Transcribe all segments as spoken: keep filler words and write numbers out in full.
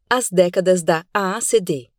As décadas da A A C D.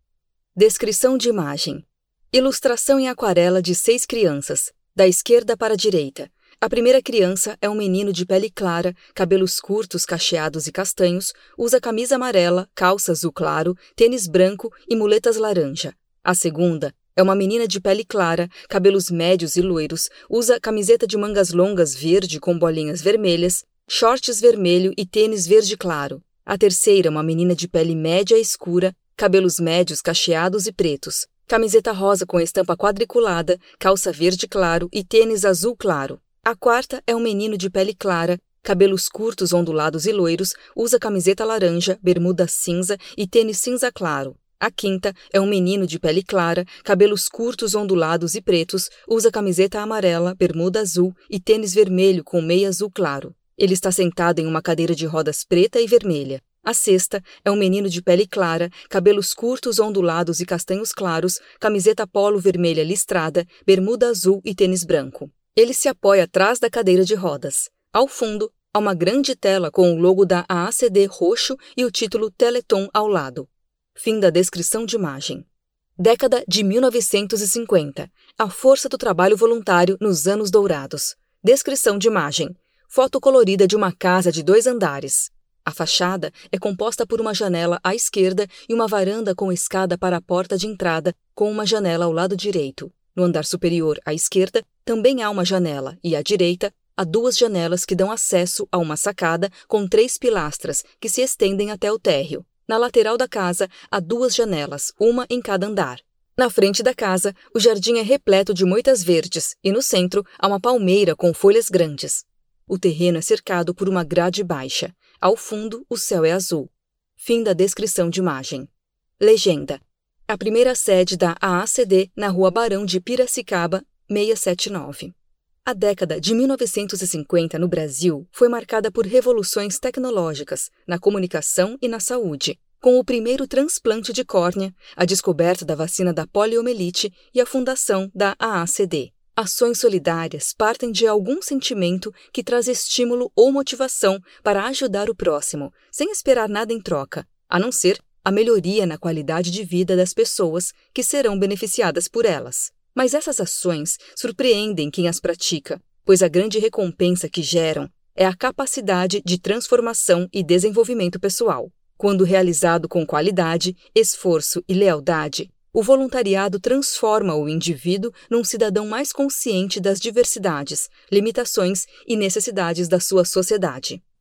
Descrição de imagem. Ilustração em aquarela de seis crianças, da esquerda para a direita. A primeira criança é um menino de pele clara, cabelos curtos, cacheados e castanhos, usa camisa amarela, calça azul claro, tênis branco e muletas laranja. A segunda é uma menina de pele clara, cabelos médios e loiros, usa camiseta de mangas longas verde com bolinhas vermelhas, shorts vermelho e tênis verde claro. A terceira é uma menina de pele média e escura, cabelos médios cacheados e pretos, camiseta rosa com estampa quadriculada, calça verde claro e tênis azul claro. A quarta é um menino de pele clara, cabelos curtos ondulados e loiros, usa camiseta laranja, bermuda cinza e tênis cinza claro. A quinta é um menino de pele clara, cabelos curtos ondulados e pretos, usa camiseta amarela, bermuda azul e tênis vermelho com meia azul claro. Ele está sentado em uma cadeira de rodas preta e vermelha. A sexta é um menino de pele clara, cabelos curtos ondulados e castanhos claros, camiseta polo vermelha listrada, bermuda azul e tênis branco. Ele se apoia atrás da cadeira de rodas. Ao fundo, há uma grande tela com o logo da A A C D roxo e o título Teleton ao lado. Fim da descrição de imagem. Década de mil novecentos e cinquenta. A força do trabalho voluntário nos anos dourados. Descrição de imagem. Foto colorida de uma casa de dois andares. A fachada é composta por uma janela à esquerda e uma varanda com escada para a porta de entrada, com uma janela ao lado direito. No andar superior, à esquerda, também há uma janela e, à direita, há duas janelas que dão acesso a uma sacada com três pilastras que se estendem até o térreo. Na lateral da casa, há duas janelas, uma em cada andar. Na frente da casa, o jardim é repleto de moitas verdes e, no centro, há uma palmeira com folhas grandes. O terreno é cercado por uma grade baixa. Ao fundo, o céu é azul. Fim da descrição de imagem. Legenda. A primeira sede da A A C D na Rua Barão de Piracicaba, seiscentos e setenta e nove. A década de mil novecentos e cinquenta no Brasil foi marcada por revoluções tecnológicas na comunicação e na saúde, com o primeiro transplante de córnea, a descoberta da vacina da poliomielite e a fundação da A A C D. Ações solidárias partem de algum sentimento que traz estímulo ou motivação para ajudar o próximo, sem esperar nada em troca, a não ser a melhoria na qualidade de vida das pessoas que serão beneficiadas por elas. Mas essas ações surpreendem quem as pratica, pois a grande recompensa que geram é a capacidade de transformação e desenvolvimento pessoal. Quando realizado com qualidade, esforço e lealdade, o voluntariado transforma o indivíduo num cidadão mais consciente das diversidades, limitações e necessidades da sua sociedade.